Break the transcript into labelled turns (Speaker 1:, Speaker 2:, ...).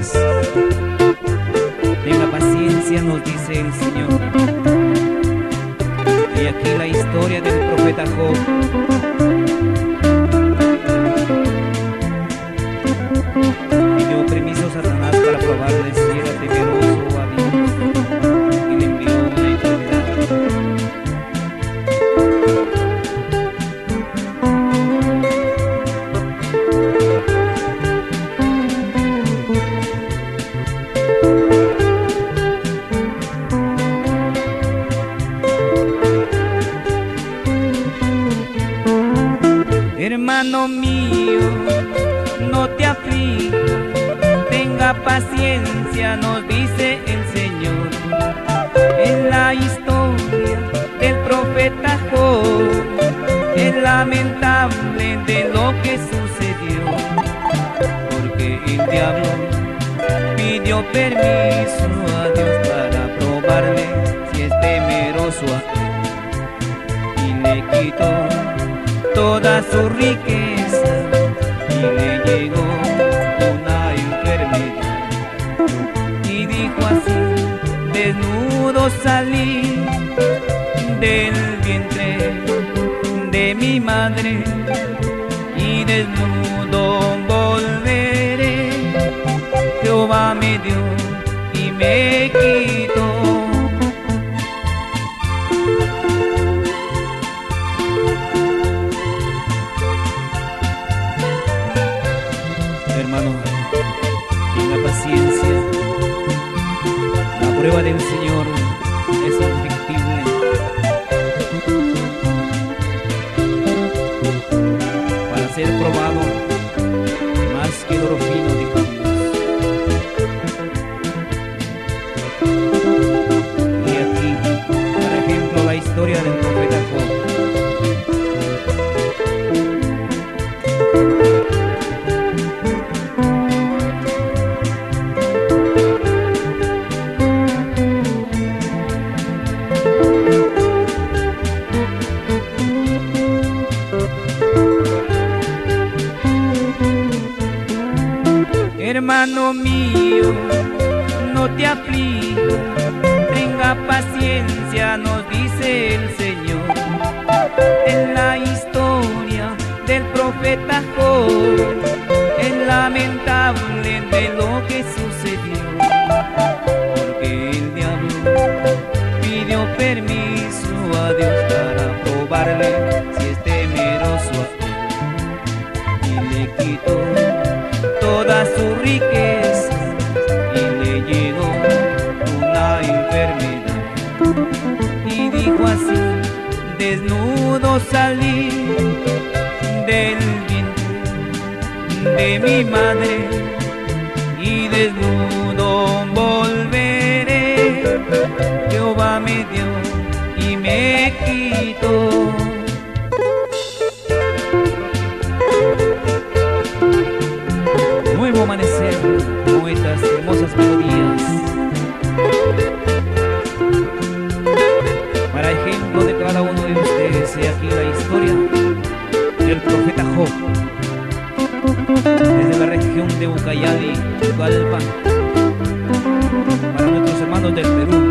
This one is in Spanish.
Speaker 1: días. Tenga paciencia, nos dice el Señor. Y aquí la historia del profeta Job. Pidió permiso a Satanás para probarle si era temeroso a Dios y le envió una enfermedad. Hermano mío, no te aflijas, tenga paciencia, nos dice el Señor. En la historia del profeta Job es lamentable de lo que sucedió, porque el diablo pidió permiso a Dios para probarle si es temeroso a él, y le quitó toda su riqueza y le llegó una enfermedad. Y dijo así: desnudo salí del vientre de mi madre y desnudo volveré. Jehová me dio y me quitó. Hermano, tenga paciencia. La prueba del Señor es indefectible. Para ser probado más que el oro fino, dijo Dios. Y aquí, por ejemplo, la historia del profeta Job. Hermano mío, no te aflijas, tenga paciencia, nos dice el Señor. En la historia del profeta Job es lamentable de lo que sucedió, porque el diablo pidió permiso a Dios para probarle si es temeroso a él, y le quitó toda su riqueza y le llegó una enfermedad. Y dijo así: desnudo salí del vientre de mi madre y desnudo volveré. Jehová me dio y me quitó. Nuevo amanecer, poetas, hermosas melodías. Para ejemplo de cada uno de ustedes, he aquí la historia del profeta Job, desde la región de Ucayali, Ucallpa, para nuestros hermanos del Perú.